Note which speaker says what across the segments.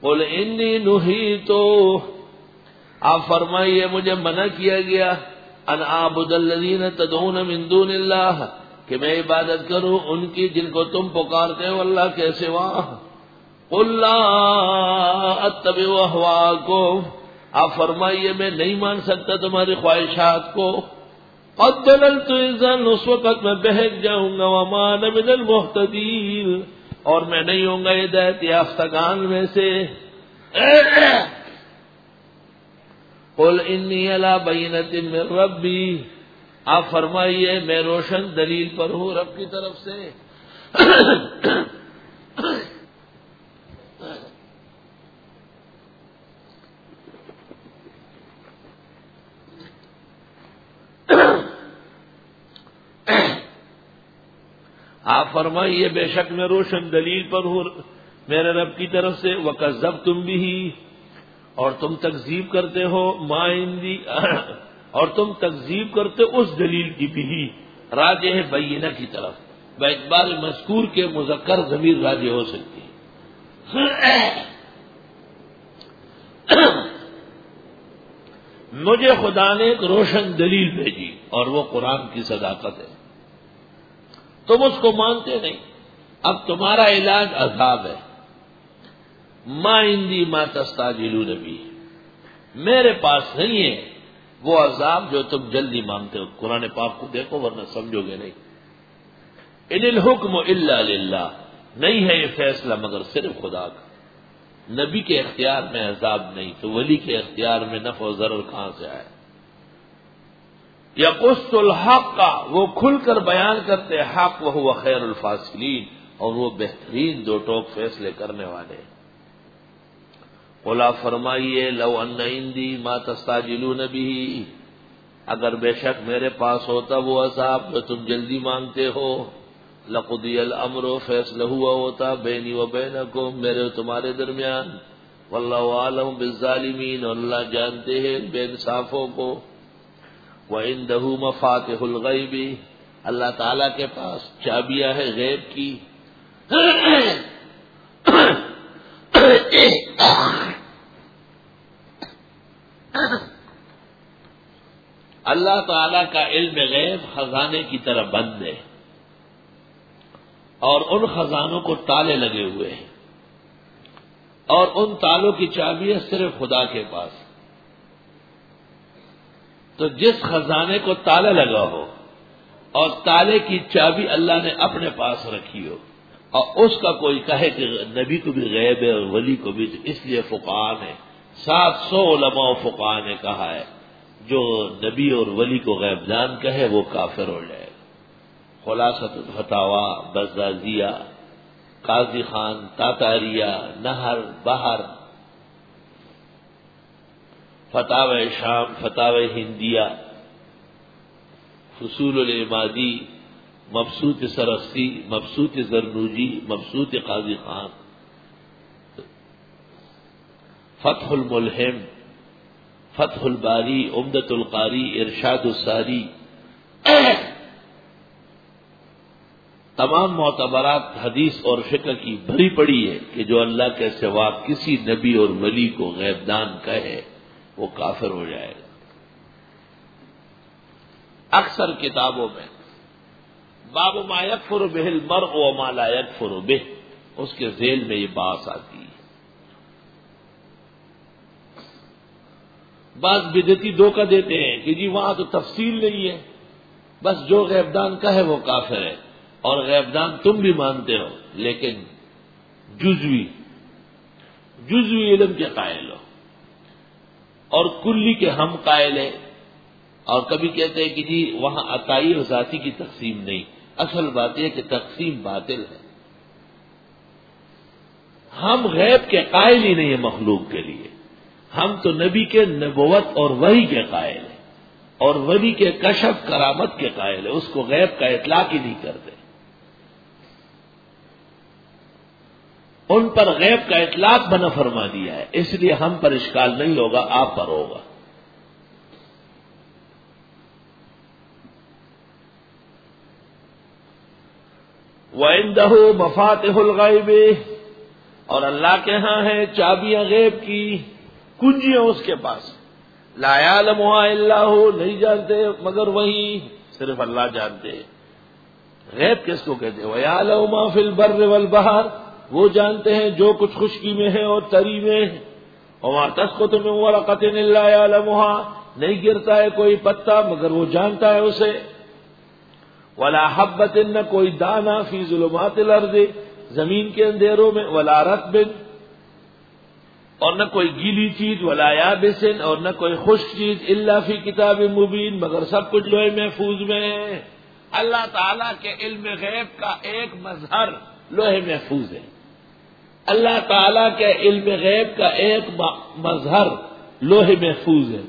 Speaker 1: قل انی نہیت، آپ فرمائیے مجھے منع کیا گیا ان اعبد الذین تدعون من دون اللہ، کہ میں عبادت کروں ان کی جن کو تم پکارتے ہو اللہ کے سوا. قل لا اتبع اہواءکم، آپ فرمائیے میں نہیں مان سکتا تمہاری خواہشات کو. قد ضللت اذا، اس وقت میں بہک جاؤں گا. وما انا من المہتدین، اور میں نہیں ہوں گا ہدایت یافتگان میں سے. قل انی علی بینۃ من ربی، آپ فرمائیے میں روشن دلیل پر ہوں رب کی طرف سے. آپ فرمائیے بے شک میں روشن دلیل پر ہوں میرے رب کی طرف سے. وَكَذَّبْتُمْ بِهِ، اور تم تکذیب کرتے ہو ما عندی، اور تم تکذیب کرتے اس دلیل کی بھی راجع ہے بینہ کی طرف. باعتبار مذکور کے مذکر ضمیر راجع ہو سکتی ہے. مجھے خدا نے ایک روشن دلیل بھیجی اور وہ قرآن کی صداقت ہے. تم اس کو مانتے نہیں. اب تمہارا علاج عذاب ہے. ما عندی ما تستعجلون بہ، میرے پاس نہیں ہے وہ عذاب جو تم جلدی مانگتے ہو. قرآن پاک کو دیکھو ورنہ سمجھو گے نہیں. ان الحکم الا للہ، نہیں ہے یہ فیصلہ مگر صرف خدا کا. نبی کے اختیار میں عذاب نہیں تو ولی کے اختیار میں نفع و ضرر کہاں سے آئے. یقص الحق کا، وہ کھل کر بیان کرتے حق، وہو خیر الفاصلین، اور وہ بہترین دو ٹوک فیصلے کرنے والے. قل فرمائیے لو ان عندی ما تستعجلون به، اگر بے شک میرے پاس ہوتا وہ عذاب جو تم جلدی مانگتے ہو، لقضی الامر، فیصلہ ہوا ہوتا بینی و بینکم، میرے و تمہارے درمیان. واللہ عالم بالظالمین، اور اللہ جانتے ہیں بے انصافوں کو. وَعِندَهُ مَفَاتِحُ الْغَيْبِ، اللہ تعالیٰ کے پاس چابیاں ہے غیب کی. اللہ تعالیٰ کا علم غیب خزانے کی طرح بند ہے، اور ان خزانوں کو تالے لگے ہوئے ہیں، اور ان تالوں کی چابیاں صرف خدا کے پاس. تو جس خزانے کو تالا لگا ہو اور تالے کی چابی اللہ نے اپنے پاس رکھی ہو، اور اس کا کوئی کہے کہ نبی کو بھی غیب ہے اور ولی کو بھی، اس لیے فقہاء نے 700 علماء و فقہاء نے کہا ہے جو نبی اور ولی کو غیب دان کہے وہ کافر ہو جائے. خلاصۃ الفتاوی، بزازیہ، قاضی خان، تاتاریہ، نہر، بحر، فتاوی شام، فتاوی ہندیہ، فصول العمادی، مبسوط سرخسی، مبسوط زرنوجی، مبسوط قاضی خان، فتح الملہم، فتح الباری، عمدۃ القاری، ارشاد الساری، تمام معتبرات حدیث اور فقہ کی بھری پڑی ہے کہ جو اللہ کے سوا کسی نبی اور ولی کو غیب دان کہے وہ کافر ہو جائے گا. اکثر کتابوں میں باب ما یکفر بہ المرء وما لا یکفر بہ، اس کے ذیل میں یہ بات آتی ہے. بعض بدعتی دھوکہ دیتے ہیں کہ جی وہاں تو تفصیل نہیں ہے، بس جو غیبدان کا ہے وہ کافر ہے، اور غیبدان تم بھی مانتے ہو لیکن جزوی علم کے قائل ہو، اور کلی کے ہم قائل ہیں. اور کبھی کہتے ہیں کہ جی وہاں عطائی اور ذاتی کی تقسیم نہیں. اصل بات یہ کہ تقسیم باطل ہے. ہم غیب کے قائل ہی نہیں ہیں مخلوق کے لیے. ہم تو نبی کے نبوت اور وحی کے قائل ہیں، اور ولی کے کشف کرامت کے قائل ہیں. اس کو غیب کا اطلاق ہی نہیں کرتے. ان پر غیب کا اطلاق بنا فرما دیا ہے، اس لیے ہم پر اشکال نہیں ہوگا، آپ پر ہوگا. وَعِندَهُ مَفَاتِحُ الْغَيْبِ، اور اللہ کے ہاں ہے چابیاں غیب کی، کنجیاں اس کے پاس، لا یعلمها الا هو، نہیں جانتے مگر وہی، صرف اللہ جانتے ہیں۔ غیب کس کو کہتے ہیں؟ وَيَعْلَمُ مَا فِي الْبَرِّ وَالْبَحْرِ، وہ جانتے ہیں جو کچھ خشکی میں ہے اور تری میں ہے۔ وَمَا تَسْقُطُ مِن وَرَقَةٍ إِلَّا يَعْلَمُهَا، نہیں گرتا ہے کوئی پتا مگر وہ جانتا ہے اسے۔ وَلَا حَبَّةٍ، نہ کوئی دانہ، فِي ظُلُمَاتِ الْأَرْضِ، زمین کے اندھیروں میں، وَلَا رَطْبٍ، اور نہ کوئی گیلی چیز، وَلَا يَابِسٍ، اور نہ کوئی خشک چیز، إِلَّا فِي كِتَابٍ مُبِينٍ، مگر سب کچھ لوح محفوظ میں ہے۔ اللہ تعالیٰ کے علم غیب کا ایک مظہر لوح محفوظ ہے۔ اللہ تعالیٰ کے علم غیب کا ایک مظہر لوح محفوظ ہے،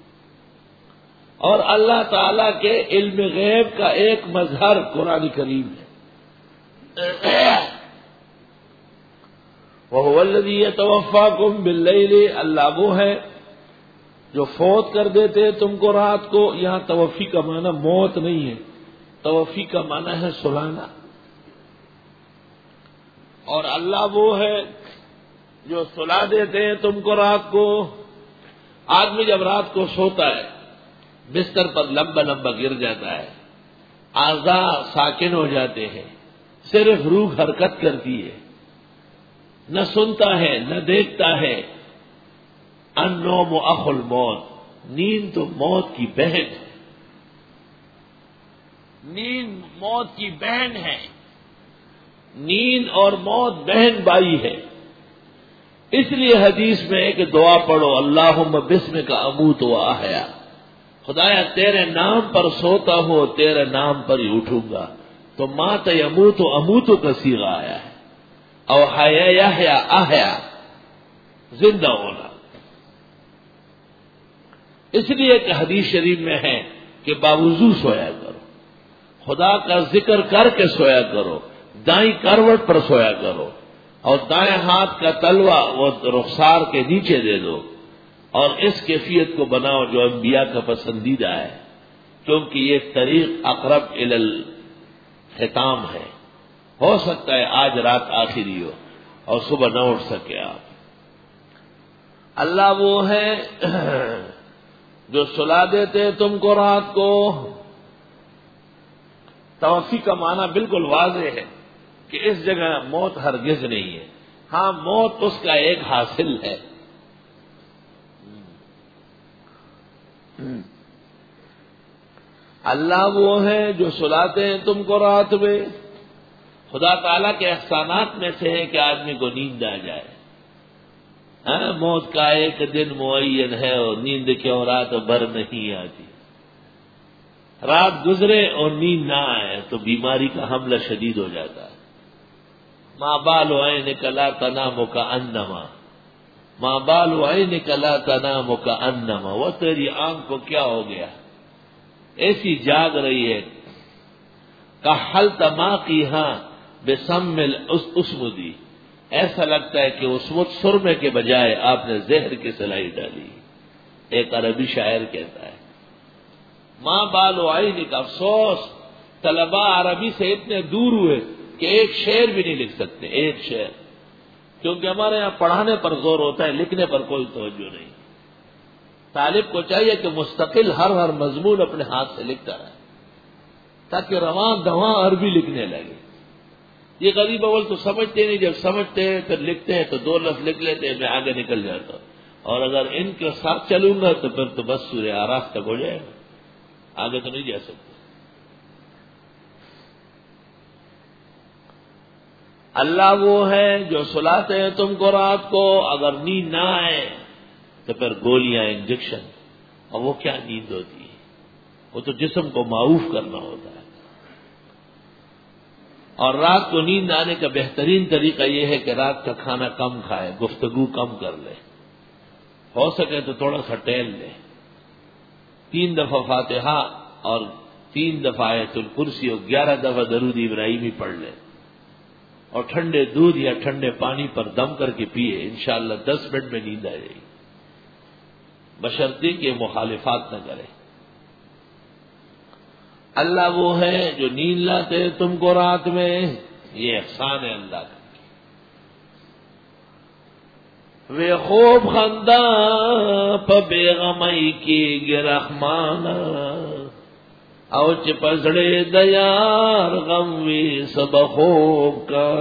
Speaker 1: اور اللہ تعالیٰ کے علم غیب کا ایک مظہر قرآن کریم ہے۔ وَهُوَ الَّذِي يَتَوَفَّاكُم بِاللَّيْلِ، اللہ وہ ہے جو فوت کر دیتے ہیں تم کو رات کو۔ یہاں توفی کا معنی موت نہیں ہے، توفی کا معنی ہے سلانا۔ اور اللہ وہ ہے جو سلا دیتے ہیں تم کو رات کو۔ آدمی جب رات کو سوتا ہے بستر پر لمبا لمبا گر جاتا ہے، اعضاء ساکن ہو جاتے ہیں، صرف روح حرکت کرتی ہے، نہ سنتا ہے نہ دیکھتا ہے۔ النوم اخو الموت، نیند تو موت کی بہن ہے، نیند موت کی بہن ہے، نیند اور موت بہن بھائی ہے۔ اس لیے حدیث میں ہے کہ دعا پڑھو، اللہم بسمک اموت و احیا، خدایا تیرے نام پر سوتا ہوں تیرے نام پر ہی اٹھوں گا۔ تو مات یموت و اموت کا صیغہ آیا ہے، او حیا یحیا احیا، زندہ ہونا۔ اس لیے کہ حدیث شریف میں ہے کہ باوضو سویا کرو، خدا کا ذکر کر کے سویا کرو، دائیں کروٹ پر سویا کرو، اور دائیں ہاتھ کا تلوا وہ رخسار کے نیچے دے دو، اور اس کیفیت کو بناؤ جو انبیاء کا پسندیدہ ہے، کیونکہ یہ طریق اقرب الی الختام ہے۔ ہو سکتا ہے آج رات آخری ہو اور صبح نہ اٹھ سکے آپ۔ اللہ وہ ہے جو سلا دیتے ہیں تم کو رات کو۔ توفی کا معنی بالکل واضح ہے کہ اس جگہ موت ہرگز نہیں ہے، ہاں موت اس کا ایک حاصل ہے۔ اللہ وہ ہے جو سلاتے ہیں تم کو رات میں۔ خدا تعالیٰ کے احسانات میں سے ہے کہ آدمی کو نیند آ جائے۔ موت کا ایک دن معین ہے اور نیند کیوں رات بھر نہیں آتی۔ رات گزرے اور نیند نہ آئے تو بیماری کا حملہ شدید ہو جاتا ہے۔ ماں بال عینک لا تنام کانما، ماں بال عینک لا تنام کانما، وہ تیری آنکھ کو کیا ہو گیا، ایسی جاگ رہی ہے۔ کحلت ماقیہا بسم الاسمدی، ایسا لگتا ہے کہ اسمت سرمے کے بجائے آپ نے زہر کی سلائی ڈالی۔ ایک عربی شاعر کہتا ہے ماں بال عینک، افسوس طلباء عربی سے اتنے دور ہوئے کہ ایک شعر بھی نہیں لکھ سکتے، ایک شعر، کیونکہ ہمارے یہاں پڑھانے پر زور ہوتا ہے، لکھنے پر کوئی توجہ نہیں۔ طالب کو چاہیے کہ مستقل ہر مضمون اپنے ہاتھ سے لکھتا رہے تاکہ رواں دواں عربی لکھنے لگے۔ یہ غریب اول تو سمجھتے نہیں، جب سمجھتے ہیں پھر لکھتے ہیں تو دو لفظ لکھ لیتے ہیں، میں آگے نکل جاتا ہوں، اور اگر ان کے ساتھ چلوں گا تو پھر تو بس سورہ آراف تک ہو جائے گا، آگے تو نہیں جا سکتے۔ اللہ وہ ہے جو سلاتے ہیں تم کو رات کو، اگر نیند نہ آئے تو پھر گولیاں، انجیکشن، اور وہ کیا نیند ہوتی ہے، وہ تو جسم کو معاف کرنا ہوتا ہے۔ اور رات کو نیند آنے کا بہترین طریقہ یہ ہے کہ رات کا کھانا کم کھائے، گفتگو کم کر لے، ہو سکے تو تھوڑا سا ٹہل لے، 3 دفعہ فاتحہ اور 3 دفعہ آیت الکرسی اور 11 دفعہ درود ابراہیمی پڑھ لے، اور ٹھنڈے دودھ یا ٹھنڈے پانی پر دم کر کے پیے، انشاءاللہ 10 منٹ میں نیند آ جائے گی، بشرطے کہ مخالفات نہ کرے۔ اللہ وہ ہے جو نیند لاتے تم کو رات میں، یہ احسان ہے اللہ کا۔ وے خوب خندہ پا بیغمائی کی گرخمانا او چپزڑے دیار غم وی سب خوب کا.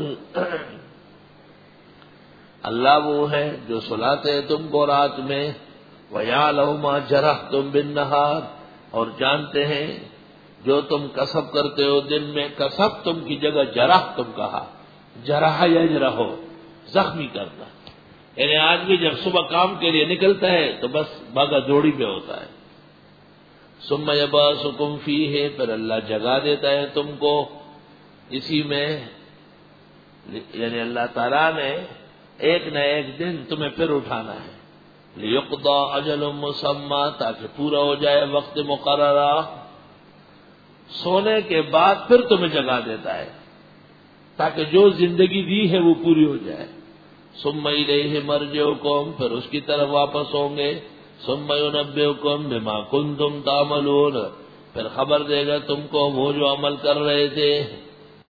Speaker 1: اللہ وہ ہے جو سلاتے تم کو رات میں، وَيَعْلَمُ مَا جَرَحْتُمْ بِالنَّهَارِ، اور جانتے ہیں جو تم کسب کرتے ہو دن میں. کسب تم کی جگہ جرح تم کہا، جرح یجرح ہو زخمی کرنا، یعنی آدمی جب صبح کام کے لیے نکلتا ہے تو بس بھاگا دوڑی میں ہوتا ہے. ثم یبعثکم فیہ، پھر اللہ جگا دیتا ہے تم کو اسی میں، یعنی اللہ تعالیٰ نے ایک نہ ایک دن تمہیں پھر اٹھانا ہے. لیقضی اجل مسمى، تاکہ پورا ہو جائے وقت مقررہ. سونے کے بعد پھر تمہیں جگا دیتا ہے تاکہ جو زندگی دی ہے وہ پوری ہو جائے. ثم الیہ مرجعکم، پھر اس کی طرف واپس ہوں گے. ثم ینبئکم بما کنتم تعملون، پھر خبر دے گا تم کو وہ جو عمل کر رہے تھے.